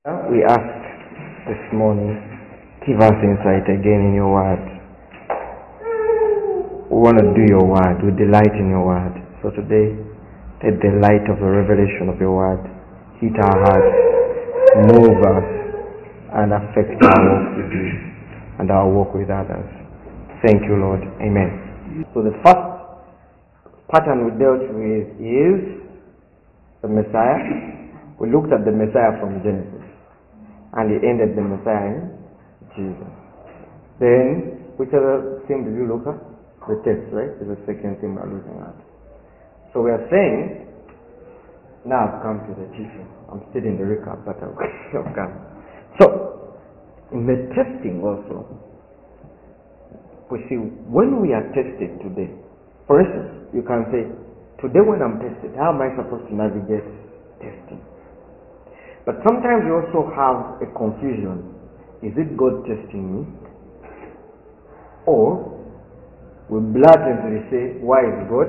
We ask this morning, give us insight again in your word. We want to do your word. We delight in your word. So today, let the light of the revelation of your word hit our hearts, move us, and affect our walk with you and our walk with others. Thank you, Lord. Amen. So the first pattern we dealt with is the Messiah. We looked at the Messiah from Genesis. And he ended the Messiah in Jesus. Then, which other thing did you look at? The text, right? Is the second thing we're looking at. So we are saying, now I've come to the teaching. I'm still in the recap, but I've come. So, in the testing also, we see when we are tested today, for instance, you can say, today when I'm tested, how am I supposed to navigate testing? But sometimes you also have a confusion. Is it God testing me? Or we blatantly say, why is God?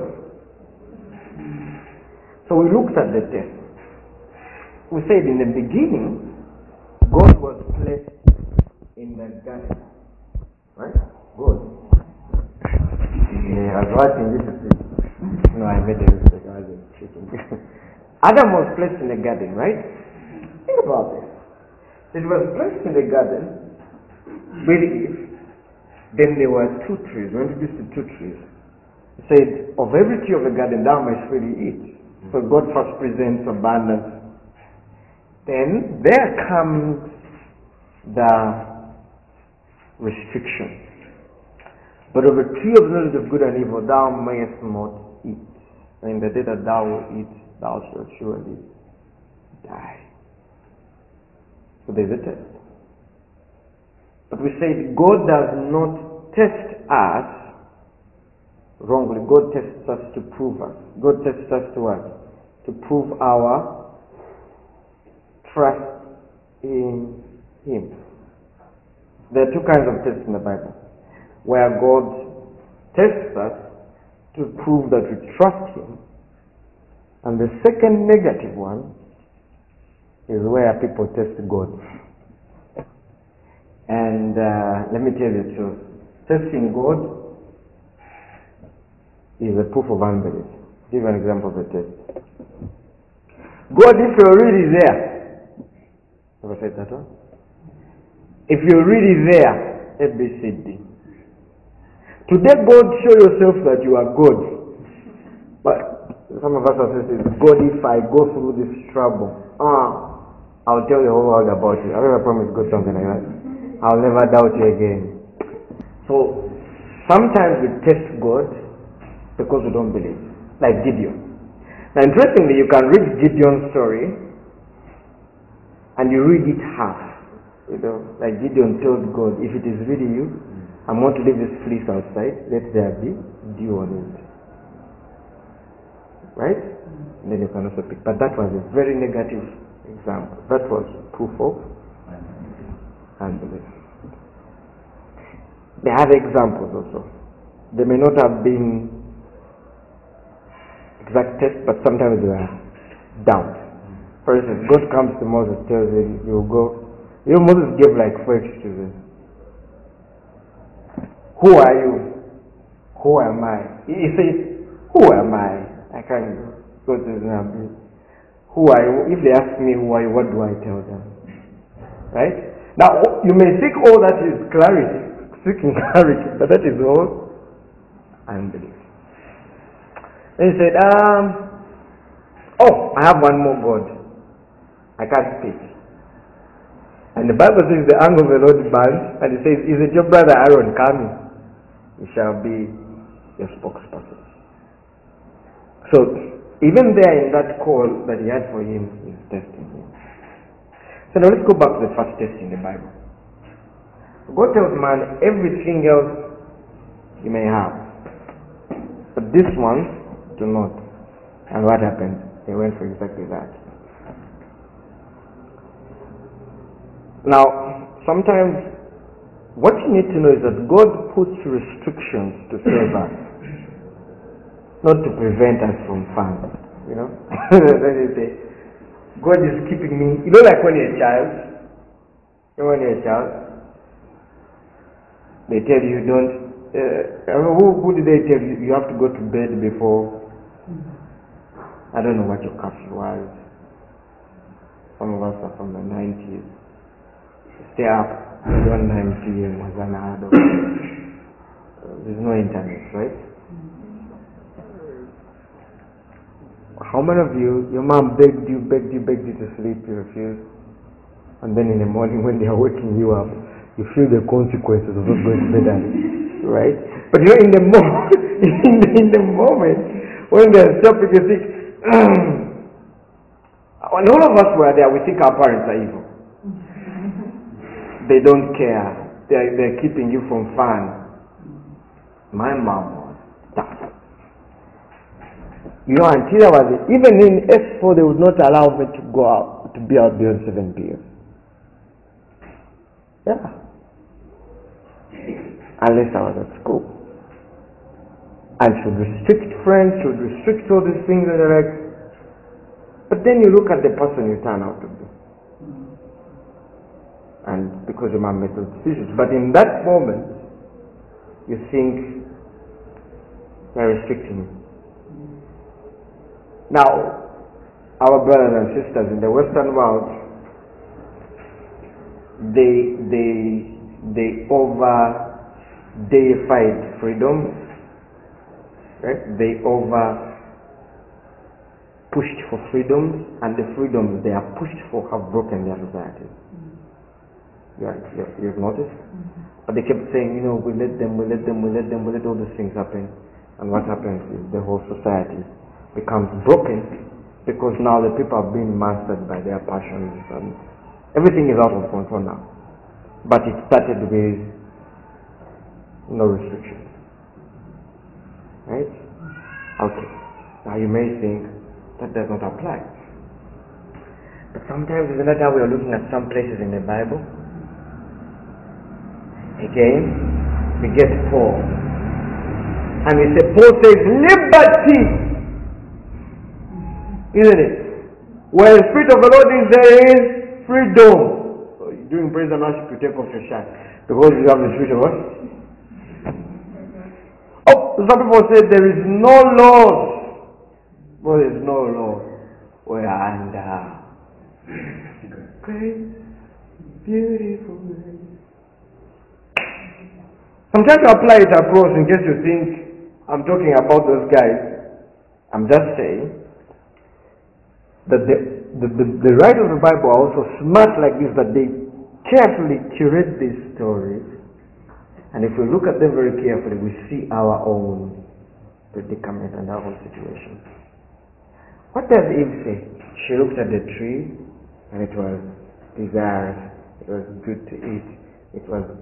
So we looked at the test. We said in the beginning, God was placed in the garden. Right? God. Yeah, I was watching this. No, I made a mistake. I was cheating. Adam was placed in the garden, right? Think about this. It was placed in the garden with Eve. Then there were two trees. We introduced the two trees. He said, of every tree of the garden thou mayest freely eat. So God first presents abundance. Then there comes the restriction. But of the tree of knowledge of good and evil thou mayest not eat. And in the day that thou wilt eat, thou shalt surely die. So there's a test. But we said God does not test us wrongly. God tests us to prove us. God tests us to what? To prove our trust in Him. There are two kinds of tests in the Bible. Where God tests us to prove that we trust Him. And the second negative one is where people test God. And let me tell you the truth. Testing God is a proof of unbelief. Give an example of a test. God, if you're really there. Ever said that one? If you're really there, A, B, C, D. Today, God, show yourself that you are God. But some of us are saying, God, if I go through this trouble, I'll tell the whole world about you. I never promise God something like that. I'll never doubt you again. So, sometimes we test God because we don't believe. Like Gideon. Now, interestingly, you can read Gideon's story and you read it half. You know, like Gideon told God, if it is really you, I'm going to leave this fleece outside. Let there be dew on it. Right? And then you can also pick. But that was a very negative example. That was proof of unbelief. There are other examples also. They may not have been exact tests, but sometimes they are doubt. For instance, God comes to Moses, tells him, you go. You know, Moses gave like 4 excuses. Who are you? Who am I? He says, who am I? I can't go to the who are you? If they ask me who are you, what do I tell them? Right? Now, you may think all that is clarity, seeking clarity, but that is all unbelief. Then he said, I have one more God. I can't speak. And the Bible says the anger of the Lord burns, and it says, is it your brother Aaron coming? He shall be your spokesperson. So, even there in that call that he had for him, he's testing him. So now let's go back to the first test in the Bible. God tells man everything else he may have. But this one, do not. And what happened? He went for exactly that. Now, sometimes what you need to know is that God puts restrictions to save us. Not to prevent us from fun, you know. Then you say, God is keeping me. You know, like when you're a child. You know, when you're a child, they tell you don't. Who did they tell you? You have to go to bed before. I don't know what your curfew was. Some of us are from the 90s. Stay up beyond 9 p.m. was unheard of. There's no internet, right? How many of you, your mom begged you to sleep, you refused? And then in the morning when they are waking you up, you feel the consequences of not going to bed early, right? But you know, in the moment, when they're stopping, you think, when all of us were there, we think our parents are evil. They don't care. They're keeping you from fun. My mom was tough. You know, until I was, even in S4, they would not allow me to go out, to be out beyond 7 p.m. Yeah. Unless I was at school. And she would restrict friends, she would restrict all these things, and like, but then you look at the person you turn out to be. And because your mom made those decisions. But in that moment, you think they're restricting you. Now, our brothers and sisters in the Western world, they over-deified freedom, right? They over-pushed for freedom, and the freedoms they are pushed for have broken their society. You've noticed? But they kept saying, you know, we let all these things happen. And what happens is the whole society becomes broken because now the people are being mastered by their passions and everything is out of control now. But it started with no restrictions. Right? Okay. Now you may think that does not apply. But sometimes isn't that how we are looking at some places in the Bible? Again, we get Paul. And we say, Paul says, liberty! Isn't it? Where the Spirit of the Lord is, there is freedom. So during praise and worship, you take off your shirt. Because you have the Spirit of what? Oh, some people say there is no Lord. Well, there is no Lord. We are under great, beautiful name. Sometimes you apply it across in case you think I'm talking about those guys. I'm just saying that the writers of the Bible are also smart like this, that they carefully curate these stories, and if we look at them very carefully, we see our own predicament and our own situation. What does Eve say? She looked at the tree, and it was desirous, it was good to eat, it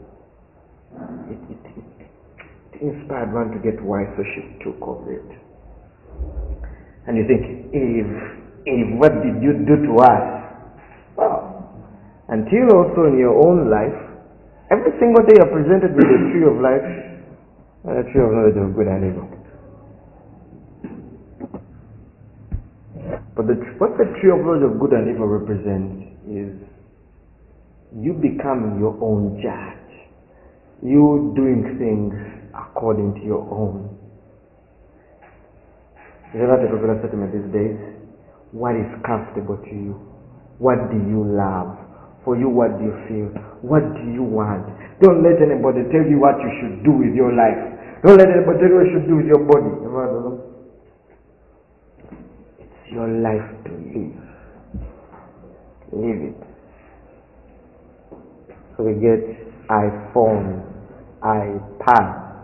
inspired one to get wise, so she took of it. And you think, Eve, what did you do to us? Well, until also in your own life, every single day you're presented with the tree of life and the tree of knowledge of good and evil. But what the tree of knowledge of good and evil represents is you becoming your own judge. You doing things according to your own. Is that a popular statement these days? What is comfortable to you? What do you love? For you, what do you feel? What do you want? Don't let anybody tell you what you should do with your life. Don't let anybody tell you what you should do with your body. It's your life to live. Live it. So we get iPhone, iPad,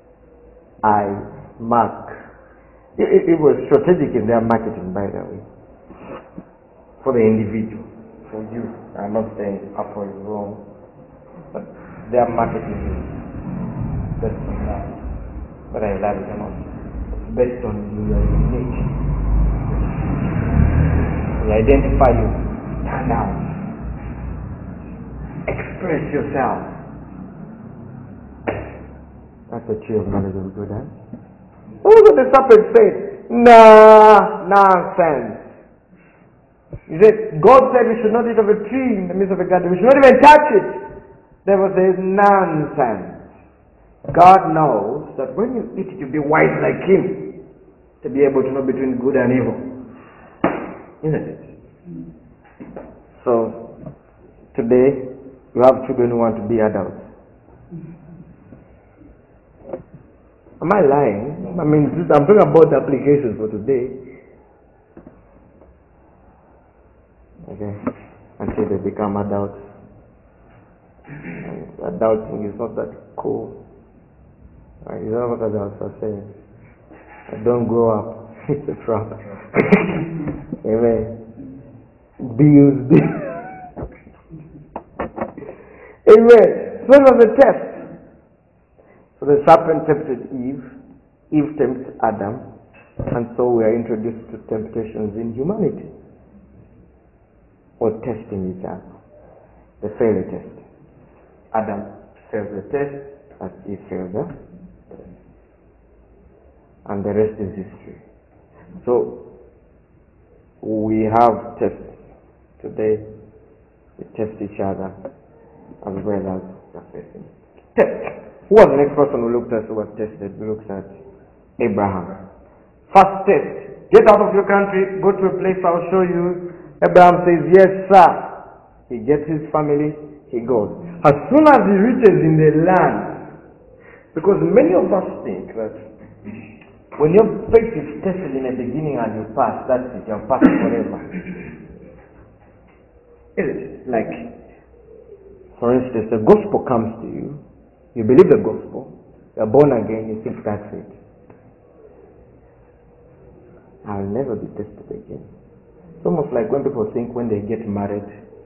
iMac. It was strategic in their marketing, by the way. For the individual, for you. I'm not saying Apple is wrong, but their marketing is based on that. But I love it or not. It's based on your unique. They identify you. Stand out. Express yourself. That's the tree of knowledge of good, huh? What was the serpent said? Nah, nonsense. He said, God said we should not eat of a tree in the midst of a garden. We should not even touch it. The devil says, nonsense. God knows that when you eat it, you'll be wise like him, to be able to know between good and evil. Isn't it? So, today, you have children who want to be adults. Am I lying? I mean, I'm talking about the applications for today. Okay. Until they become adults. And adulting is not that cool. Right? You know what adults are saying? Don't grow up. It's a trap. Amen. Bills. Amen. So it was a test. So the serpent tempted Eve. Eve tempted Adam. And so we are introduced to temptations in humanity. Or testing each other. The failure test. Adam failed the test as Eve failed the test. And the rest is history. So we have tests today. We test each other as well as the facing. Test. Who was the next person we looked at who was tested? We looked at Abraham. First test. Get out of your country, go to a place I'll show you. Abraham says, yes, sir. He gets his family, he goes. As soon as he reaches in the land, because many of us think that when your faith is tested in the beginning and you pass, that's it, you're passed forever. Isn't it? Like, for instance, the gospel comes to you, you believe the gospel, you're born again, you think that's it. I'll never be tested again. It's almost like when people think when they get married,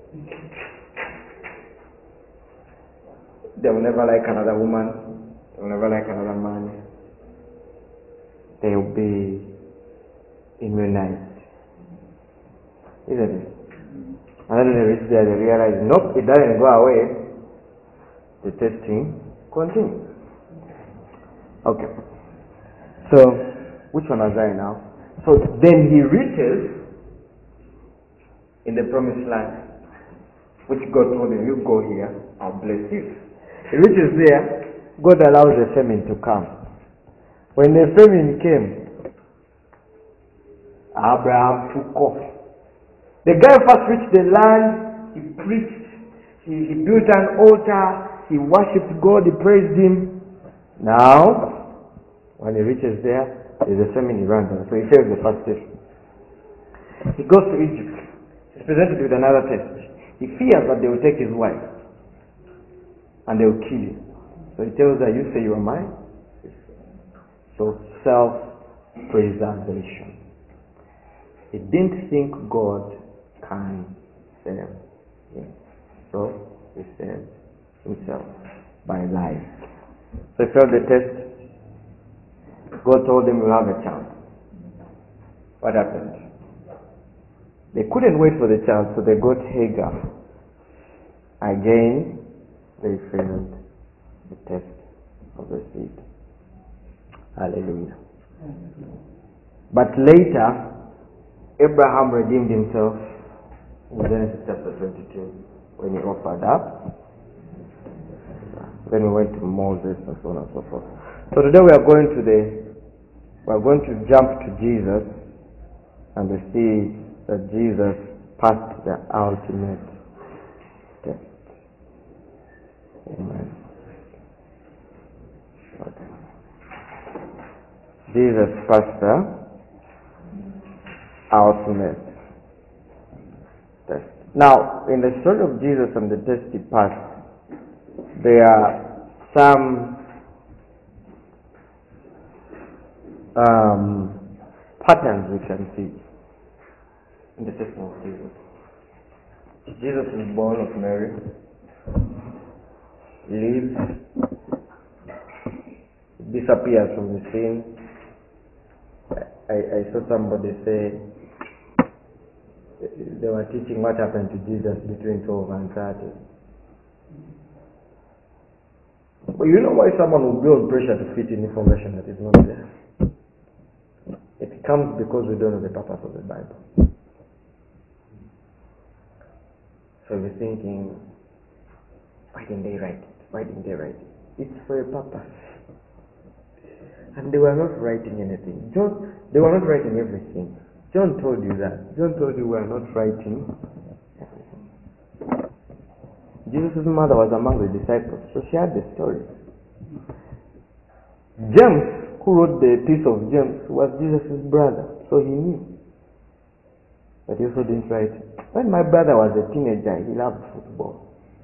they will never like another woman, they will never like another man. They will be immunized. Isn't it? And then when they reach there, they realize, nope, it doesn't go away. The testing continues. Okay. So, which one was I now? So then he reaches in the promised land, which God told him, you go here, I'll bless you. He reaches there, God allows the famine to come. When the famine came, Abraham took off. The guy first reached the land, he preached, he built an altar, he worshipped God, he praised him. Now, when he reaches there, there's a famine, he runs on. So he fails the first test. He goes to Egypt. He's presented with another test. He fears that they will take his wife and they will kill him. So he tells her, you say you are mine? So self-preservation. He didn't think God can save him. So he saved himself by lying. So he failed the test. God told him, you have a child. What happened? They couldn't wait for the child, so they got Hagar. Again, they failed the test of the seed. Hallelujah. But later, Abraham redeemed himself in Genesis chapter 22 when he offered up. Then we went to Moses and so on and so forth. So today we are going to jump to Jesus and we see that Jesus passed the ultimate test. Amen. Okay. Jesus passed the ultimate test. Now, in the story of Jesus and the test he passed, there are some patterns we can see in the testimony of Jesus. Jesus is born of Mary, lives, disappears from the scene. I saw somebody say they were teaching what happened to Jesus between 12 and 30. But you know why someone will be on pressure to fit in information that is not there? It comes because we don't know the purpose of the Bible. So you're thinking, why didn't they write it? Why didn't they write it? It's for a purpose. And they were not writing anything. They were not writing everything. John told you that. John told you we are not writing everything. Jesus' mother was among the disciples, so she had the story. James, who wrote the Epistle of James, was Jesus' brother, so he knew. But he also didn't write. When my brother was a teenager, he loved football.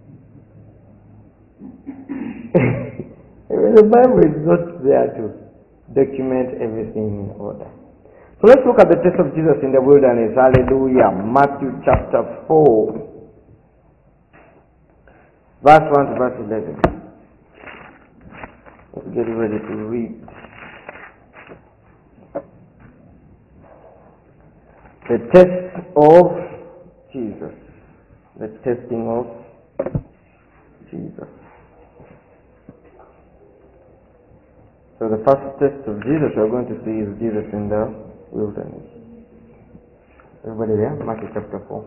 The Bible is not there to document everything in order. So let's look at the test of Jesus in the wilderness. Hallelujah. Matthew chapter 4. Verse 1 to verse 11. Let's get ready to read. The test of Jesus. The testing of Jesus. So the first test of Jesus we're going to see is Jesus in the wilderness. Everybody there? Matthew chapter 4.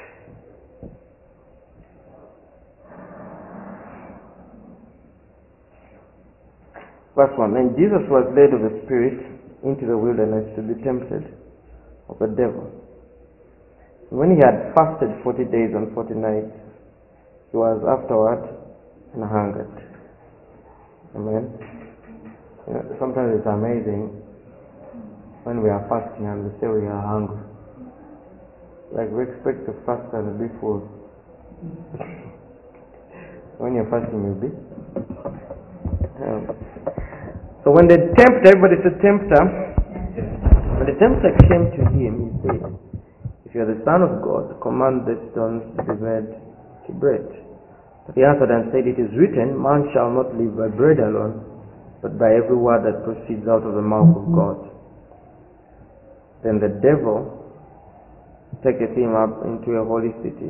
Verse 1. And Jesus was led of the Spirit into the wilderness to be tempted of the devil. When he had fasted 40 days and 40 nights, he was afterward and hungered. Amen. You know, sometimes it's amazing when we are fasting and we say we are hungry. Like we expect to fast and be full. When you're fasting, you'll be. So when the tempter, everybody said tempter, when the tempter came to him, he said, if you are the Son of God, command the stones to be made to bread. But he answered and said, it is written, man shall not live by bread alone, but by every word that proceeds out of the mouth of God. Then the devil taketh him up into a holy city,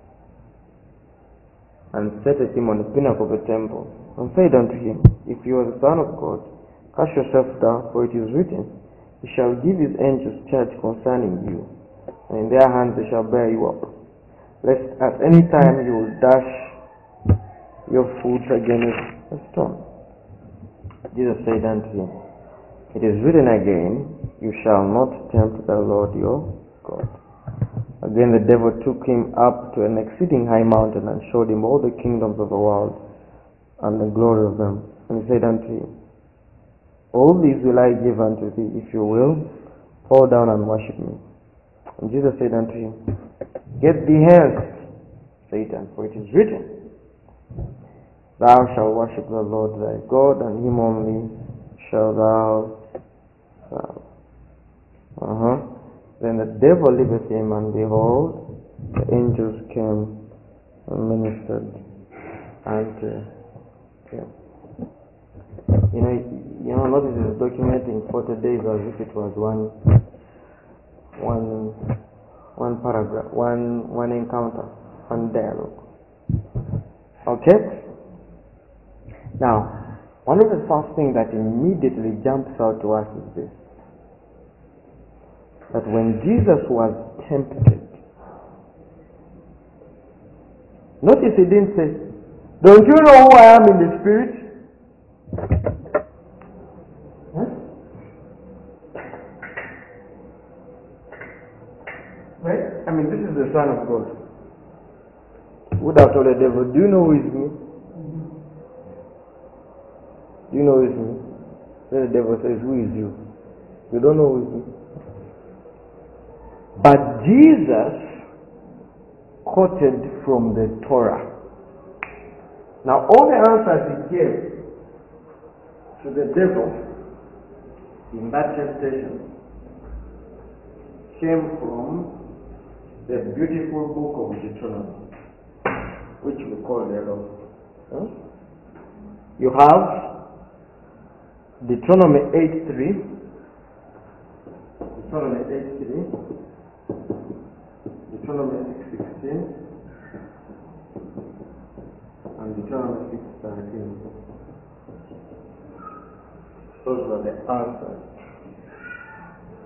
and setteth him on the pinnacle of the temple, and said unto him, if you are the Son of God, cast yourself down, for it is written, he shall give his angels charge concerning you, and in their hands they shall bear you up, lest at any time you will dash your foot against a stone. Jesus said unto him, it is written again, you shall not tempt the Lord your God. Again the devil took him up to an exceeding high mountain and showed him all the kingdoms of the world and the glory of them. And he said unto him, all these will I give unto thee, if you will fall down and worship me. And Jesus said unto him, get thee hence, Satan, for it is written, thou shalt worship the Lord thy God, and him only shalt thou serve. Then the devil leaveth him, and behold, the angels came and ministered unto him. You know, notice it's documenting 40 days as if it was one paragraph, one encounter, one dialogue. Okay? Now, one of the first things that immediately jumps out to us is this. That when Jesus was tempted, notice he didn't say, don't you know who I am in the spirit? Huh? Right? I mean, this is the Son of God. Would have told the devil, do you know who is me? Do you know who is me? Then the devil says, who is you? You don't know who is me? But Jesus quoted from the Torah. Now all the answers he gave to the devil in that temptation came from the beautiful book of Deuteronomy, which we call the law. Huh? You have Deuteronomy 8:3, Deuteronomy 8:3, Deuteronomy 6:16, and Deuteronomy 6:13. Those are the answers.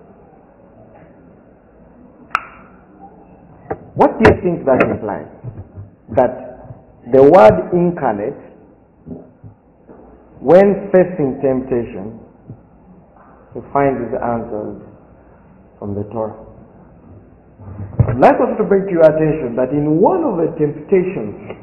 What do you think that implies? that the Word incarnate, when facing temptation, he finds his answers from the Torah. I'd like also to bring to your attention that in one of the temptations,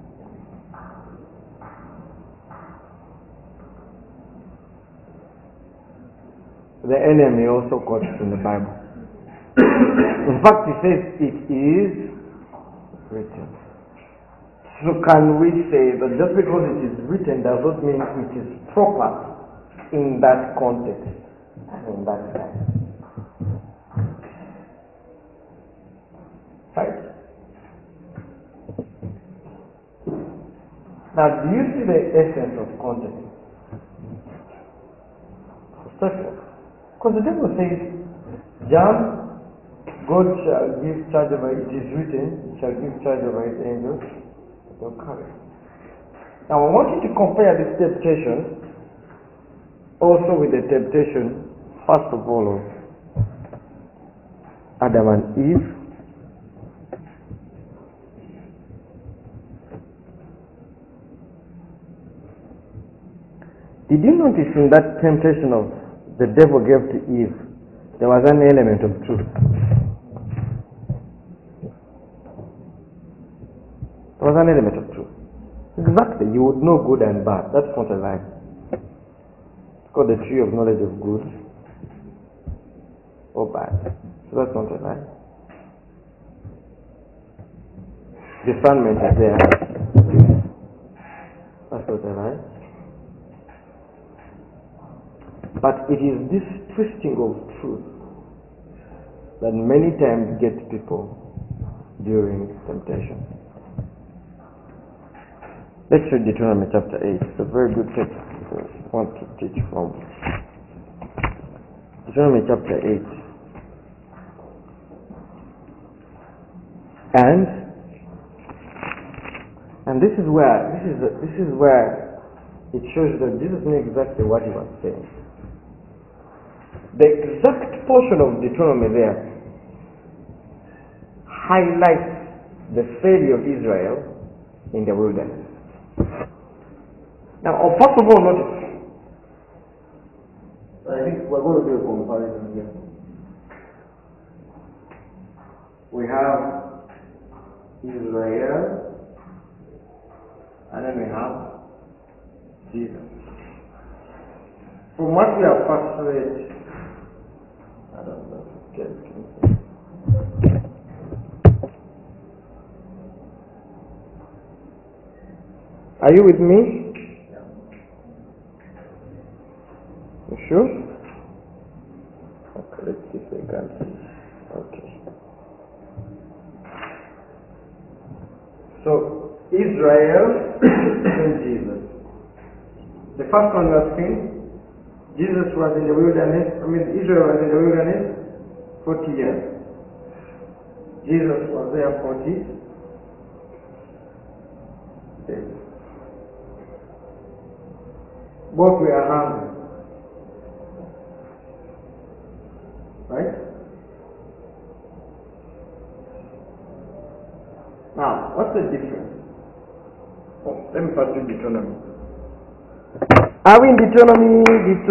the enemy also quotes in the Bible. In fact, he says it is written. So can we say that just because it is written does not mean it is proper in that context and in that time? Right? Now, do you see the essence of context? Because the devil says, John, God shall give charge over it is written, shall give charge over his angels, they'll carry. Now I want you to compare this temptation also with the temptation, first of all, of Adam and Eve. Did you notice in that temptation of the devil gave to Eve, there was an element of truth? There was an element of truth. Exactly, you would know good and bad. That's not a lie. It's called the tree of knowledge of good or bad. So that's not a lie. Discernment is there. That's not a lie. But it is this twisting of truth that many times gets people during temptation. Let's read Deuteronomy chapter 8. It's a very good text I want to teach from. Deuteronomy chapter 8. And this is where it shows that Jesus knew exactly what he was saying. The exact portion of Deuteronomy there highlights the failure of Israel in the wilderness. Now, first of all, notice, I think we're going to do a comparison here. We have Israel, and then we have Jesus. From what we have first read, I don't know if you can see. Are you with me? Yeah. You sure? Okay, let's see if we can see. Okay. So, Israel and Jesus. The first one was seen. Jesus was in the wilderness, Israel was in the wilderness 40 years. Jesus was there 40 days. Both were hungry. Right? Now, what's the difference? Let me first read Deuteronomy. Are we in Deuteronomy?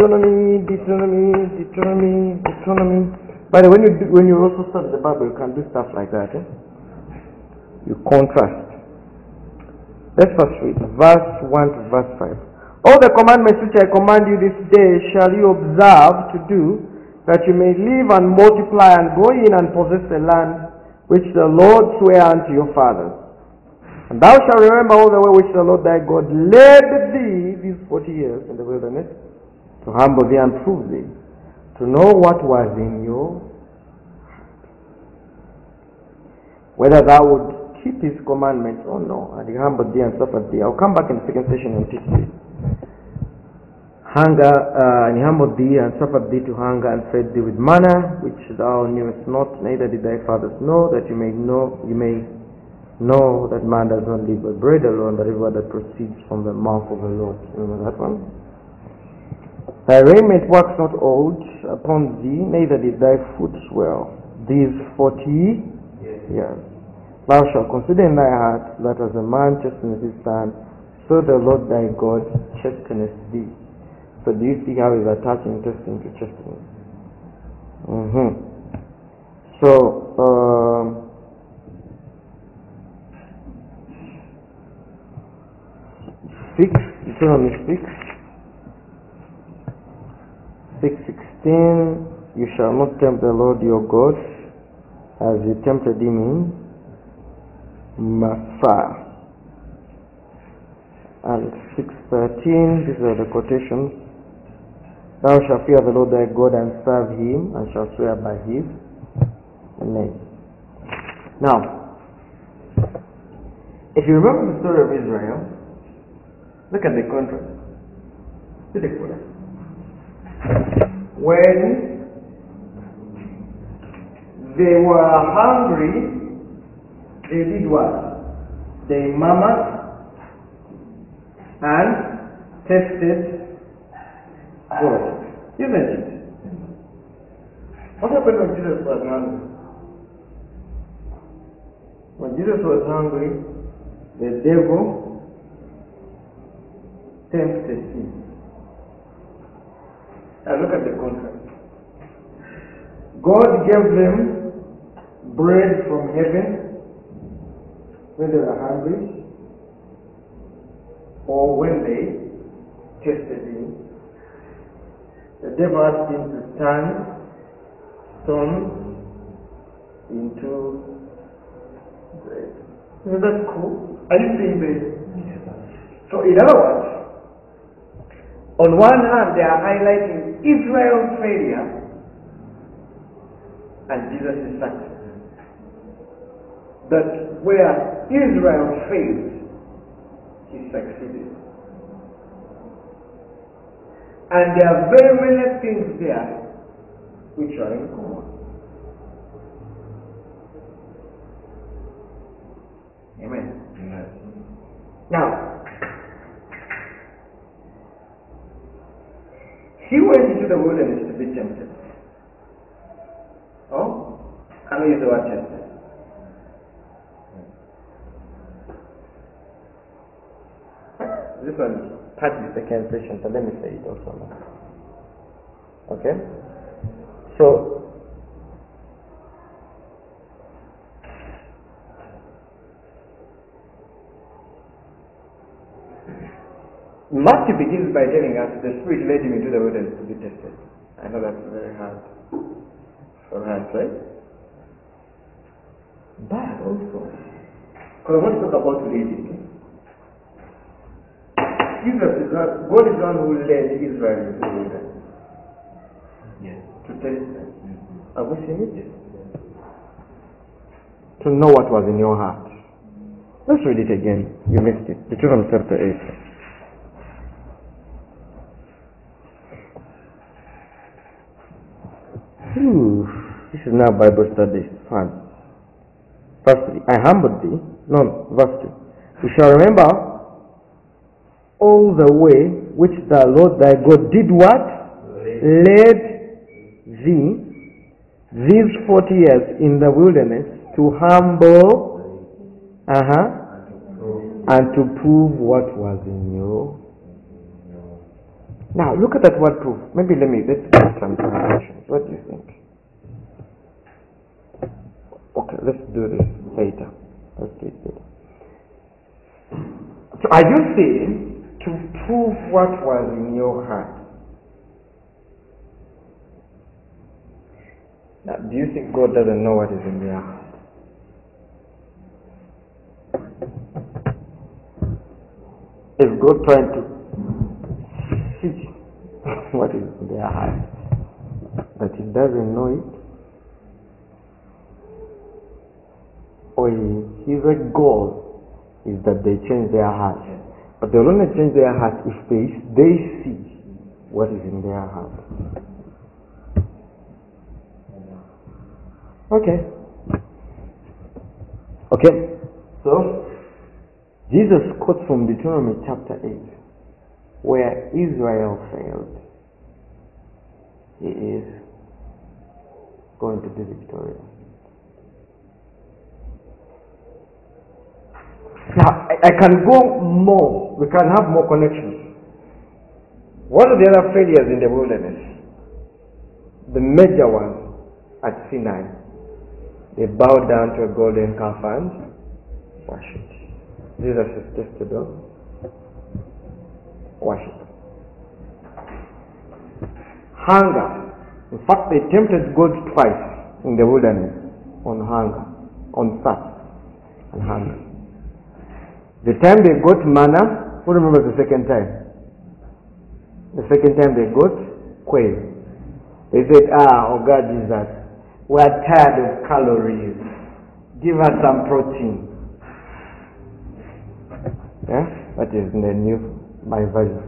By the way, when you also study the Bible, you can do stuff like that. You contrast. Let's first read verse 1 to verse 5. All the commandments which I command you this day shall you observe to do, that you may live and multiply and go in and possess the land which the Lord sware unto your fathers. And thou shalt remember all the way which the Lord thy God led thee these 40 years in the wilderness, to humble thee and prove thee, to know what was in your heart, whether thou would keep his commandments or no. And he humbled thee and suffered thee. I'll come back in the second session and teach thee. And he humbled thee and suffered thee to hunger and fed thee with manna, which thou knewest not, neither did thy fathers know, that you may know that man does not live by bread alone, but every word that proceeds from the mouth of the Lord. Remember that one? Thy raiment wax not old upon thee, neither did thy foot swell these 40 years. Thou shalt consider in thy heart that as a man chasteneth his son, so the Lord thy God chasteneth thee. So do you see how he's attaching testing to chastening? So, 6, Deuteronomy 6:16, you shall not tempt the Lord your God as you tempted him in Massah. And 6:13, these are the quotations. Thou shalt fear the Lord thy God and serve him, and shalt swear by his name. Now, if you remember the story of Israel, look at the contrast. See the contrast. When they were hungry, they did what? They murmured and tested God. Isn't it? What happened when Jesus was hungry? When Jesus was hungry, the devil tempted him. Now look at the contrast. God gave them bread from heaven when they were hungry, or when they tested him. The devil asked him to turn stones into bread. Isn't that cool? Are you seeing this? So in other words, on one hand they are highlighting Israel's failure and Jesus' success. That where Israel failed, he succeeded. And there are very many things there which are in common. Amen. Now, he went into the wilderness to be tempted. Oh? Can we use the word tempted? This one is part of the second session, so let me say it also now. Okay? So, Matthew begins by telling us the Spirit led him into the wilderness to be tested. I know that's very hard for us, right? But also, because I want to talk about leading. God is the one who led Israel into the wilderness. Yes. To test them. Have we seen it? To know what was in your heart. Let's read it again. You missed it. Deuteronomy chapter 8. This is now Bible study. Fun. Verse 3. I humbled thee. No, verse 2. You shall remember all the way which the Lord thy God did what? Led thee these 40 years in the wilderness to humble and to prove what was in you. Now look at that word proof. Maybe let's get some translations. What do you think? Okay, let's do this later. Let's do it later. So are you saying to prove what was in your heart? Now, do you think God doesn't know what is in their heart? Is God trying to see what is in their heart? But He doesn't know it? Or His goal is that they change their heart? But they'll only change their heart if they see what is in their heart. Okay. So, Jesus quotes from Deuteronomy chapter 8, where Israel failed. He is going to be victorious. Now, I can go more. We can have more connections. What are the other failures in the wilderness? The major one at Sinai. They bowed down to a golden calf and worshipped. Jesus is tested on worship. Hunger. In fact, they tempted God twice in the wilderness on hunger, on thirst and hunger. The time they got manna, who remembers the second time? The second time they got quail. They said, oh God, Jesus, we are tired of calories. Give us some protein. Yeah? That is in the new, my version.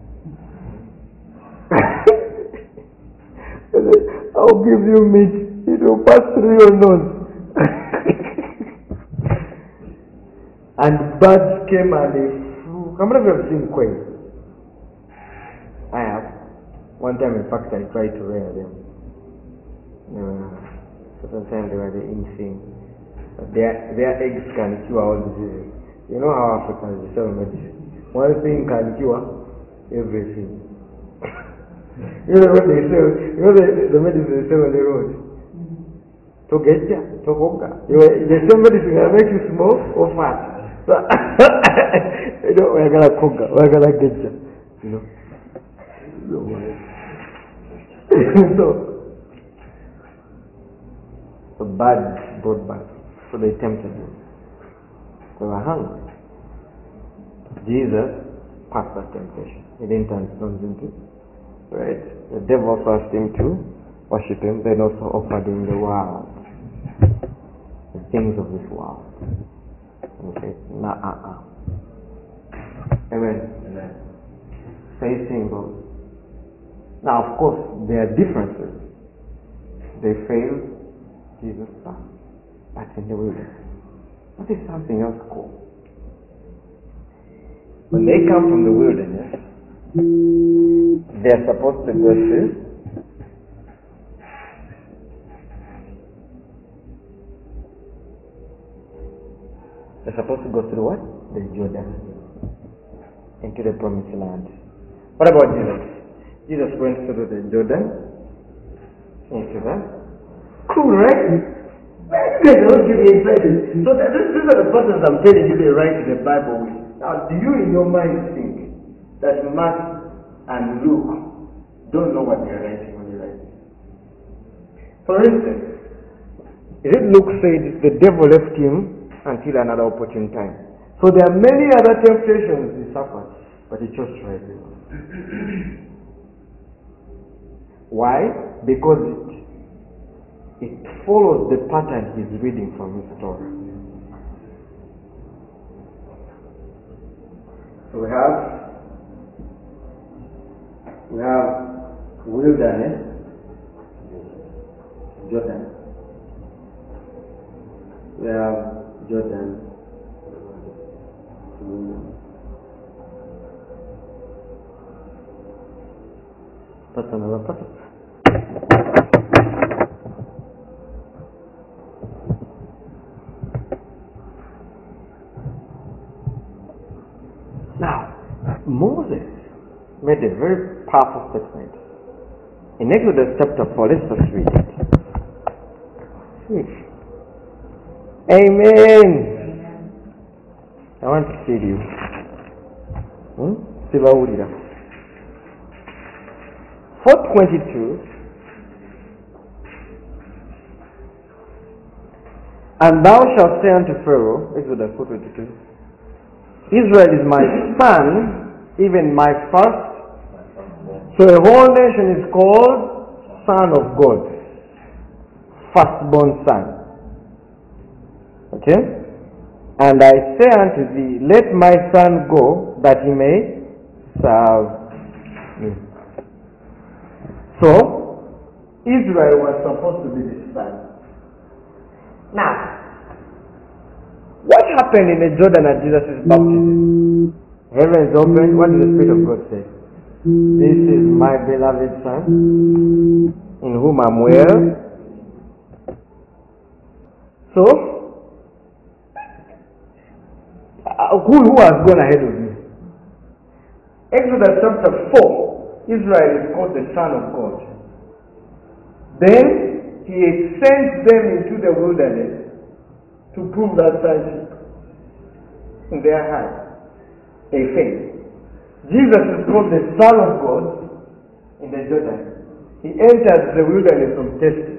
I'll give you meat. It will pass through your nose. And birds came and they flew. How many of you have seen quail? I have. One time, in fact, I tried to rear them. Certain time they were the insane. But their eggs can cure all diseases. You know how Africans sell medicine. One thing can cure everything. You know what they sell? You know the medicine they sell on the road? Togetja, tokoga. They sell medicine that makes you small or fat. You know, we're gonna koga, we're gonna get you. You know. So bad brought back. So they tempted him. They were hungry. Jesus passed that temptation. He didn't turn stones into bread. The devil asked him to worship him, then also offered him the world, the things of this world. And he said, nah. Amen. Amen. Facing God. Now, of course, there are differences. They failed, Jesus passed. That's in the wilderness. But there's something else cool. When they come from the wilderness, they're supposed to go through what? The Jordan. Into the promised land. What about Jesus? Jesus went through the Jordan. Into that. Cool, right? You guys don't get excited. So these are the persons I'm telling you they write the Bible with. Now, do you in your mind think that Mark and Luke don't know what they're writing when they write? For instance, is it Luke said the devil left him until another opportune time? So there are many other temptations he suffered, but he chose to write this. Why? Because it follows the pattern he's reading from his story. So we have wilderness, Jordan. We have Jordan. That's another pattern. Now, Moses made a very powerful statement. In Exodus chapter 4, let's just read it. Amen. I want to see you. Silawulira. 4:22. And thou shalt say unto Pharaoh, Exodus 4:22, Israel is my son, even my first. So a whole nation is called son of God, firstborn son. Okay? And I say unto thee, let my son go, that he may serve me. So, Israel was supposed to be the son. Now, what happened in the Jordan at Jesus' baptism? Heaven is open. What did the Spirit of God say? This is my beloved Son, in whom I'm well. So, Who has gone ahead of you? Exodus chapter 4, Israel is called the son of God. Then he sends them into the wilderness to prove that sonship in their heart. They failed. Jesus is called the Son of God in the Jordan. He enters the wilderness of testing.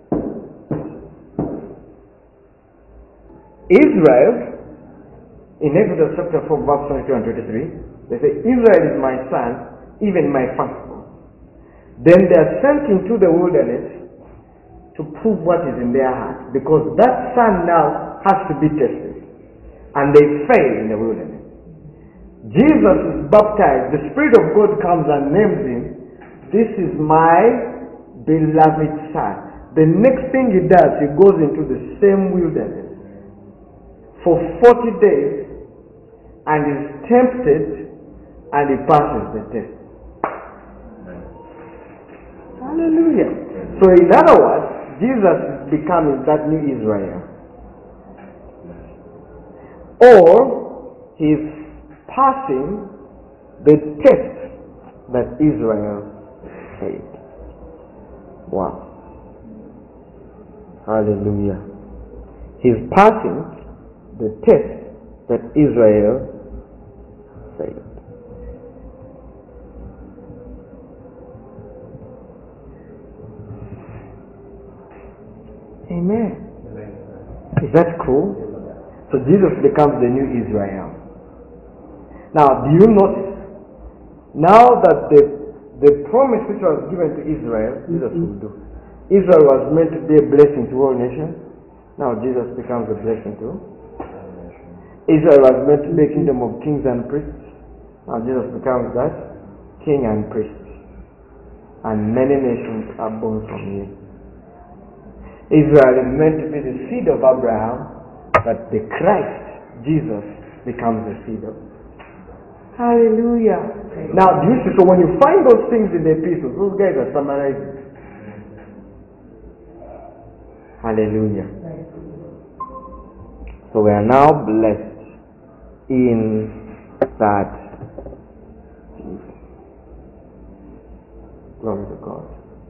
Israel, in Exodus chapter 4, verse 22 and 23, they say, Israel is my son, even my firstborn. Then they are sent into the wilderness to prove what is in their heart, because that son now has to be tested. And they fail in the wilderness. Jesus is baptized, the Spirit of God comes and names him, this is my beloved son. The next thing he does, he goes into the same wilderness for 40 days and is tempted and he passes the test. Hallelujah. So in other words, Jesus is becoming that new Israel. Or he's passing the test that Israel failed. Wow. Hallelujah. He's passing the test that Israel failed. Amen. Is that cool? So Jesus becomes the new Israel. Now, do you notice? Now that the promise which was given to Israel, Jesus will do. Israel was meant to be a blessing to all nations. Now Jesus becomes a blessing to. Israel was meant to be a kingdom of kings and priests. Now Jesus becomes that king and priest. And many nations are born from him. Israel is meant to be the seed of Abraham, but the Christ, Jesus, becomes the seed of. Hallelujah. Now, do you see? So when you find those things in the epistles, those guys are summarizing. Hallelujah. So we are now blessed in that. Glory to God.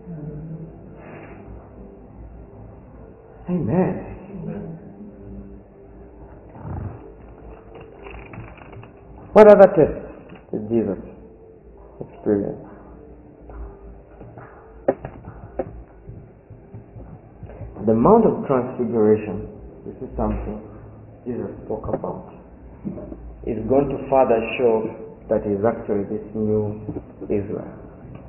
Amen. What other tests did Jesus experience? The Mount of Transfiguration, this is something Jesus spoke about. Is going to further show that he is actually this new Israel.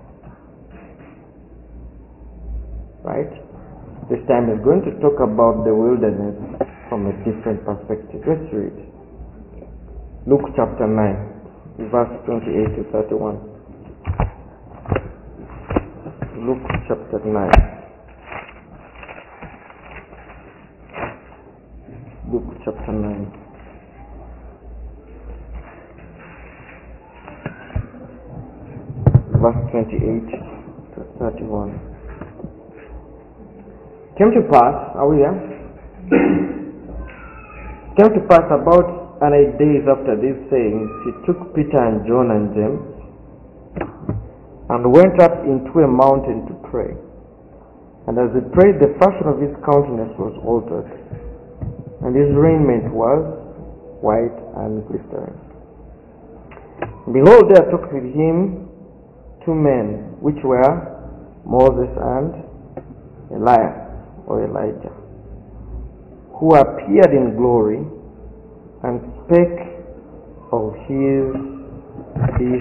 Right? This time he's going to talk about the wilderness from a different perspective. Let's read. Luke chapter 9, verse 28 to 31. Luke chapter 9. Luke chapter 9. Verse 28 to 31. Came to pass, are we here? Came to pass about 8 days after these sayings, he took Peter and John and James and went up into a mountain to pray. And as he prayed, the fashion of his countenance was altered, and his raiment was white and glittering. Behold, there took with him 2 men, which were Moses and Elias, or Elijah, who appeared in glory and spake of this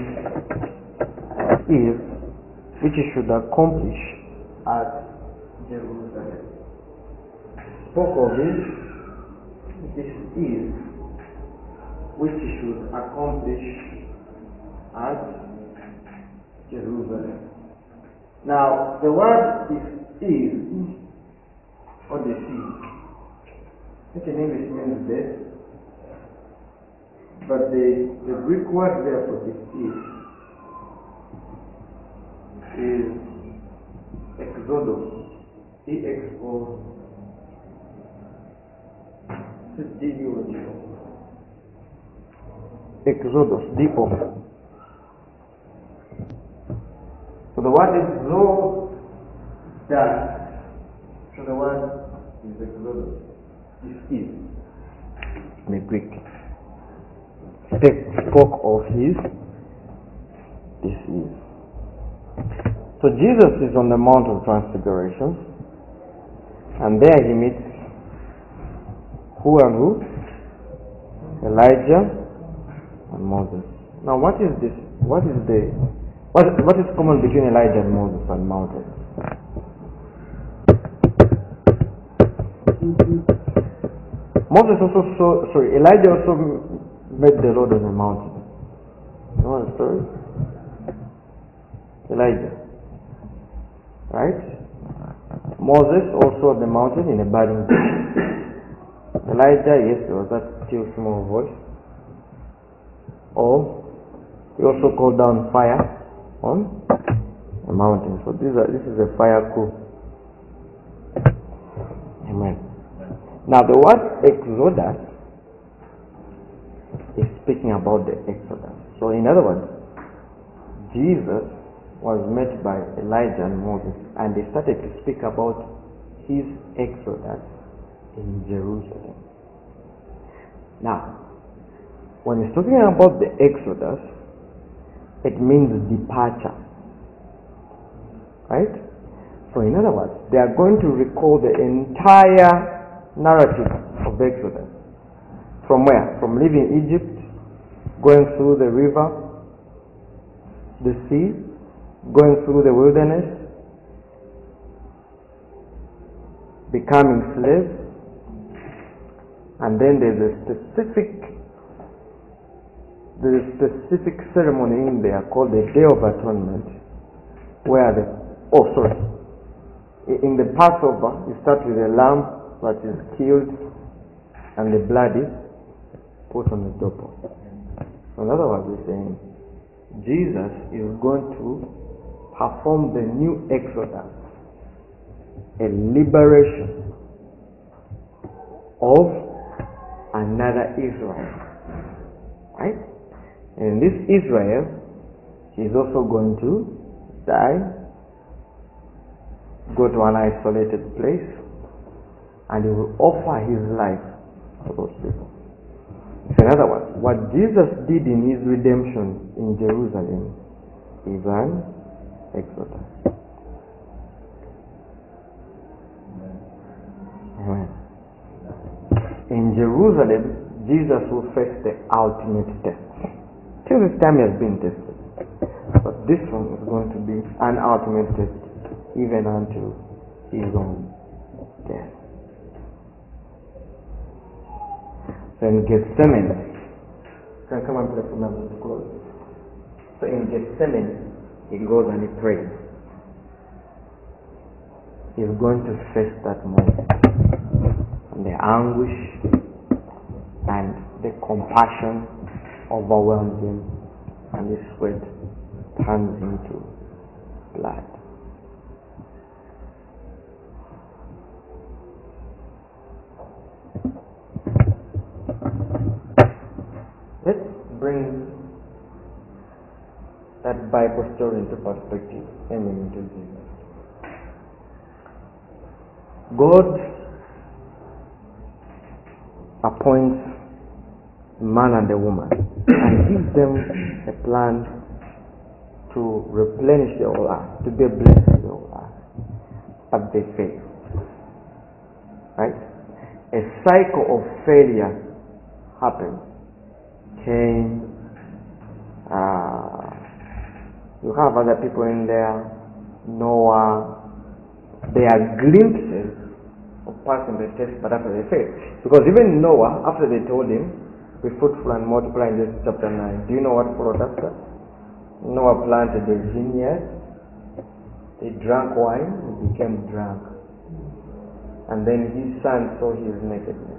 which he should accomplish at Jerusalem. Spoke of this is which he should accomplish at Jerusalem. Now, the word is or the sea, which in English means death. But the Greek word there for this is exodos. E-X-O-D-U-S. Exodus, D-O. So the word exodus, so the word is exodus. This is the Greek. Spoke of his, this is. So Jesus is on the Mount of Transfiguration, and there he meets who and who? Elijah and Moses. Now what is this? What is common between Elijah and Moses and mountain? Elijah also met the Lord on a mountain. You know the story? Elijah. Right? Moses also on the mountain in a burning bush. Elijah, yes, there was that still small voice. Or he also called down fire on a mountain. So this is a fire crew. Amen. Now the word Exodus is speaking about the Exodus. So in other words, Jesus was met by Elijah and Moses, and they started to speak about his Exodus in Jerusalem. Now, when he's talking about the Exodus, it means departure. Right? So in other words, they are going to recall the entire narrative of the Exodus. From where? From leaving Egypt, going through the river, the sea, going through the wilderness, becoming slaves, and then there's a specific ceremony in there called the Day of Atonement, where in the Passover, you start with a lamb that is killed and the blood is put on the doorpost. In other words, we're saying Jesus is going to perform the new Exodus, a liberation of another Israel. Right? And this Israel, he is also going to die, go to an isolated place, and he will offer his life for those people. So in other words, what Jesus did in his redemption in Jerusalem is an Exodus. Amen. In Jerusalem, Jesus will face the ultimate test. Till this time he has been tested. But this one is going to be an ultimate test, even unto his own death. So in Gethsemane, can come and play for me to close. So in Gethsemane, he goes and he prays. He's going to face that moment. And the anguish and the compassion overwhelms him, and his sweat turns into blood. Let's bring that Bible story into perspective, aiming into Jesus. God appoints man and a woman and gives them a plan to replenish the whole earth, to be a blessing to the whole earth. But they fail. Right? A cycle of failure happens. Cain, you have other people in there, Noah. They are glimpses of passing the test, but after they fail. Because even Noah, after they told him, be fruitful and multiply in Genesis chapter 9, do you know what followed after? Noah planted a vineyard, he drank wine, he became drunk. And then his son saw his nakedness.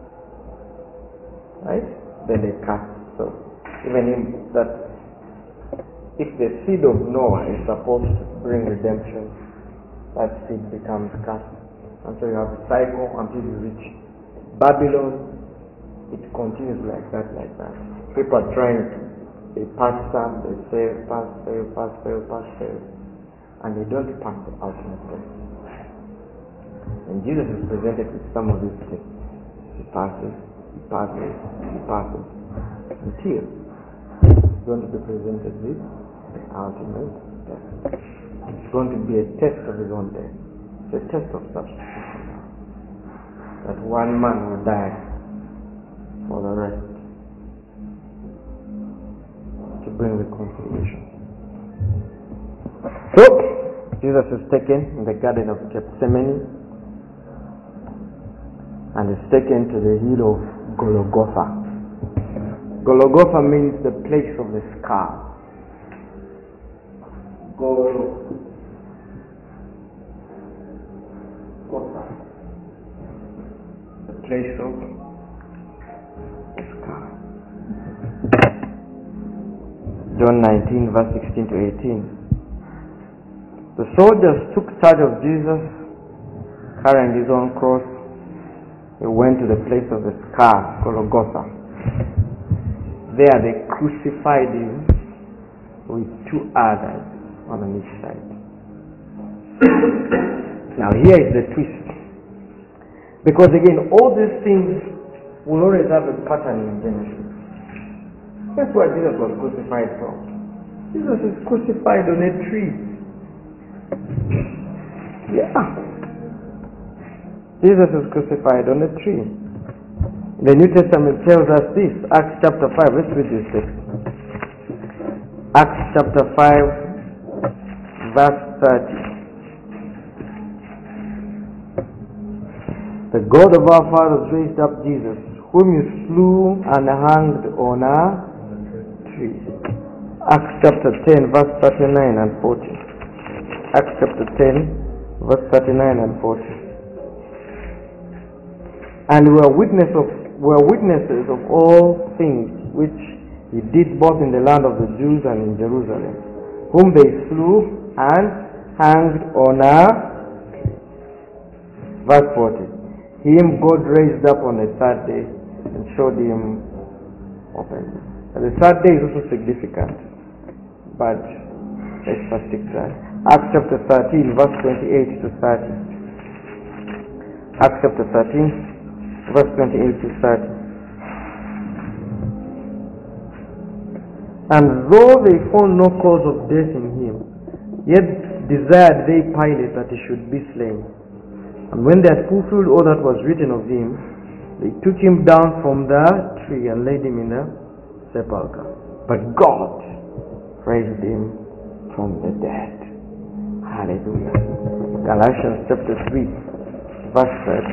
Right? Then they cast. So, even in that, if the seed of Noah is supposed to bring redemption, that seed becomes cast. And so you have a cycle until you reach Babylon. It continues like that. So People are trying to, they pass some, they fail, pass, fail, pass, fail, pass, fail, and they don't pass the ultimate test. And Jesus is presented with some of these tests. He passes, he passes, he passes, until he's going to be presented with the ultimate test. It's going to be a test of his own death. It's a test of substitution. That one man will die for the rest to bring reconciliation. So, Jesus is taken in the Garden of Gethsemane and is taken to the hill of Golgotha. Golgotha means the place of the skull. Golgotha, the place of the skull. John 19, verse 16 to 18. The soldiers took charge of Jesus, carrying his own cross. They went to the place of the skull, Golgotha. There they crucified him with two others on each side. Now here is the twist. Because again, all these things will always have a pattern in Genesis. That's what Jesus was crucified for. Jesus is crucified on a tree. Yeah. Jesus is crucified on a tree. The New Testament tells us this. Acts chapter 5. Let's read this text. Acts chapter 5, verse 30. The God of our fathers raised up Jesus, whom you slew and hanged on a tree. Acts chapter 10, verse 39 and 40. Acts chapter 10, verse 39 and 40. And we are witnesses of all things which he did both in the land of the Jews and in Jerusalem, whom they slew and hanged on a tree. Verse 40. Him God raised up on the third day and showed him openly. And the third day is also significant, but let's first take that. Acts chapter 13, verse 28 to 30. Acts chapter 13, verse 28 to 30. And though they found no cause of death in him, yet desired they Pilate that he should be slain. And when they had fulfilled all that was written of him, they took him down from the tree and laid him in the sepulchre. But God raised him from the dead. Hallelujah. Galatians chapter 3, verse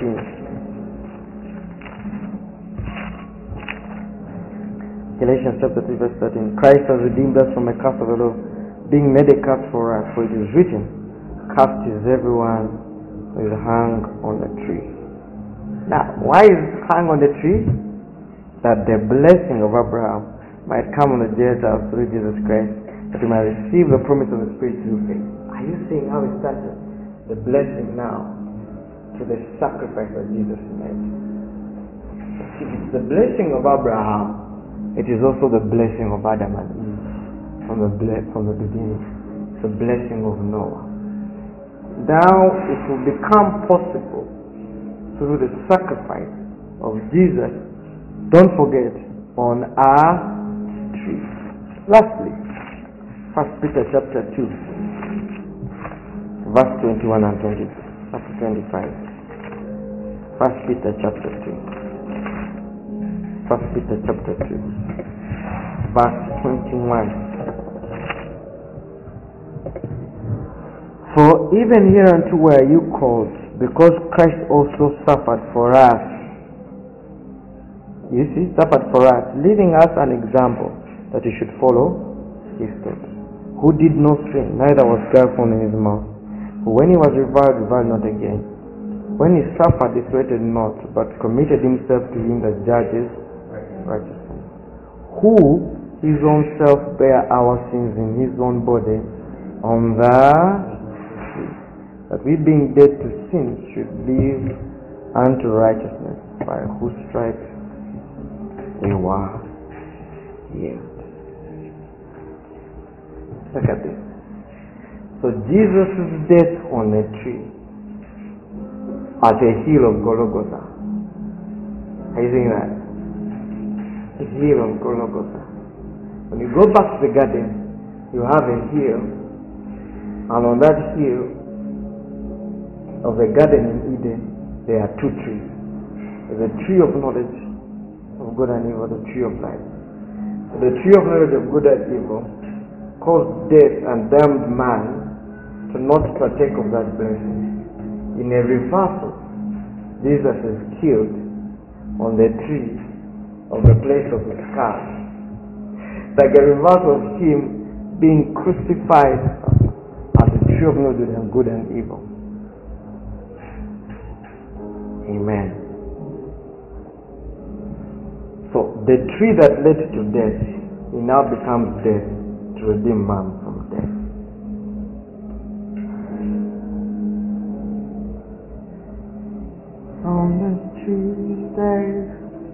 13. Galatians chapter 3, verse 13. Christ has redeemed us from the curse of the law, being made a curse for us. For it is written, cursed is everyone is hung on the tree. Now, why is hung on the tree? That the blessing of Abraham might come on the Gentiles through Jesus Christ, that we might receive the promise of the Spirit through faith. Are you seeing how it started? The blessing now to the sacrifice that Jesus made. If it's the blessing of Abraham, it is also the blessing of Adam and Eve from the beginning. It's the blessing of Noah. Now it will become possible through the sacrifice of Jesus, don't forget, on our tree. Lastly, 1 Peter chapter 2, verse 21 and 25. 1 Peter chapter 2. 1 Peter chapter 2, verse 21. For even hereunto were you called, because Christ also suffered for us. You see, suffered for us, leaving us an example that you should follow his steps. Who did no sin, neither was gall found in his mouth. For when he was reviled not again. When he suffered, he sweated not, but committed himself to him that judges righteousness. Who his own self bare our sins in his own body on the that we being dead to sin should live unto righteousness, by whose stripes we were healed. Look at this. So Jesus' death on a tree at a hill of Golgotha. Are you seeing that? The hill of Golgotha. When you go back to the garden, you have a hill, and on that hill of the garden in Eden, there are two trees. There's a tree of knowledge of good and evil, the tree of life. So the tree of knowledge of good and evil caused death and damned man to not partake of that blessing. In a reversal, Jesus is killed on the tree of the place of his skull. Like a reversal of him being crucified as a tree of knowledge of good and evil. Amen. So the tree that led to death, it now becomes death to redeem man from death. On the tree there.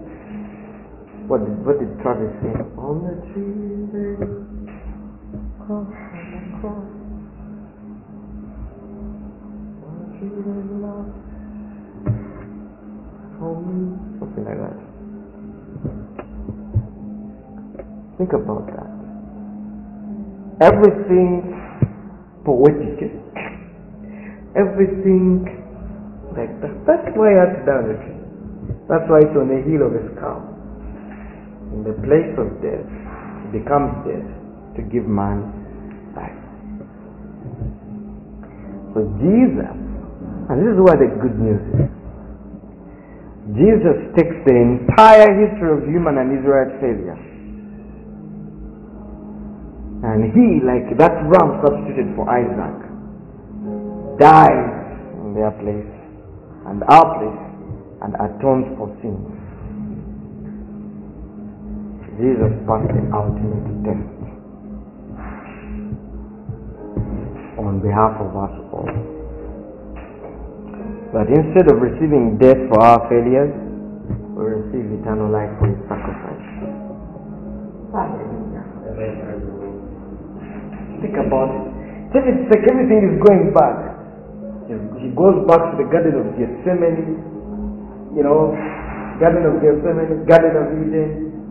What did Travis say? On the tree there. Cross on the cross. On the tree there, love. Something like that. Think about that. Everything poetic, everything like that. That's why I had to die on the tree. That's why it's on the hill of a skull. In the place of death, it becomes death to give man life. So Jesus, and this is why the good news is, Jesus takes the entire history of human and Israelite failure, and he, like that ram substituted for Isaac, dies in their place and our place and atones for sin. Jesus passed the ultimate test on behalf of us all. But instead of receiving death for our failures, we receive eternal life for his sacrifice. Hallelujah. Think about it. It's like everything is going back. He goes back to the Garden of Gethsemane, Garden of Gethsemane, Garden of Eden,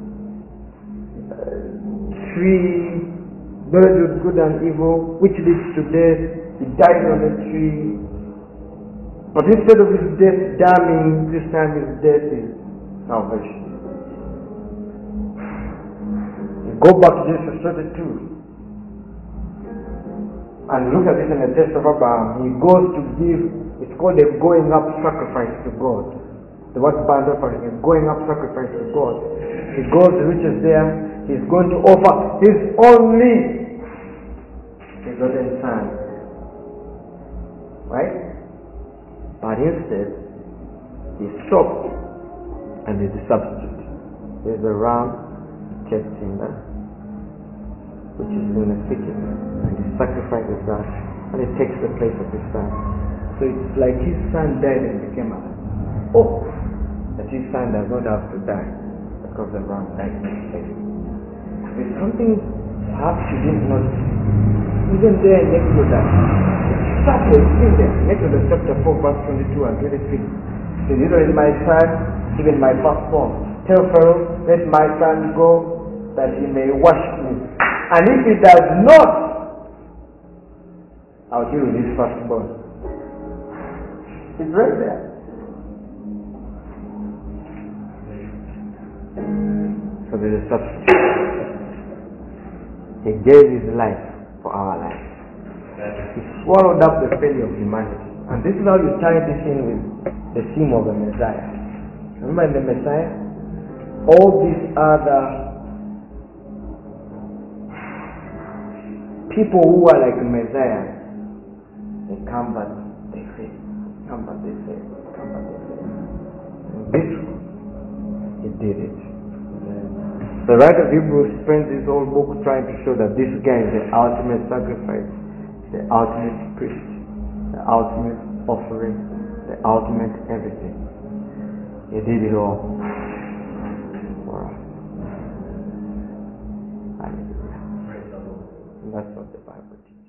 tree, knowledge of good and evil, which leads to death. He died on the tree. But instead of his death damning, this time his death is salvation. You go back to Genesis 32. And look at this in the test of Abraham. He goes to give, it's called a going up sacrifice to God. The word burnt offering, a going up sacrifice to God. He goes, reaches there, he's going to offer his only begotten son. Right? But instead, he stopped and there's a substitute. There's a ram kept in there, which is in the thicket. And he sacrifices that, and he takes the place of his son. So it's like his son died and became alive. Oh, that his son does not have to die because the ram died in his place. There's something perhaps you didn't notice. Even there in Exodus, it's there. In Exodus chapter 4, verse 22 and 23. So this is my son, even my firstborn. Tell Pharaoh, let my son go, that he may worship me. And if he does not, I'll deal with his firstborn. It's right there. So there's a substitute. He gave his life for our life. He swallowed up the failure of humanity. And this is how you tie this in with the theme of the Messiah. Remember in the Messiah, all these other people who are like the Messiah, they come but they fail. Come but they fail. Come but they fail. And this one, he did it. The writer of Hebrews spends his whole book trying to show that this guy is the ultimate sacrifice, the ultimate priest, the ultimate offering, the ultimate everything. He did it all for us. Hallelujah. That's what the Bible teaches.